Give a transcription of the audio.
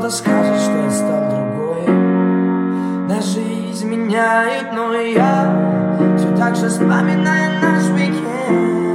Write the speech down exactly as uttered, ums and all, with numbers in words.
кто-то скажет, что я стал другой. Даже изменяют, но я все так же вспоминаю наш уикенд.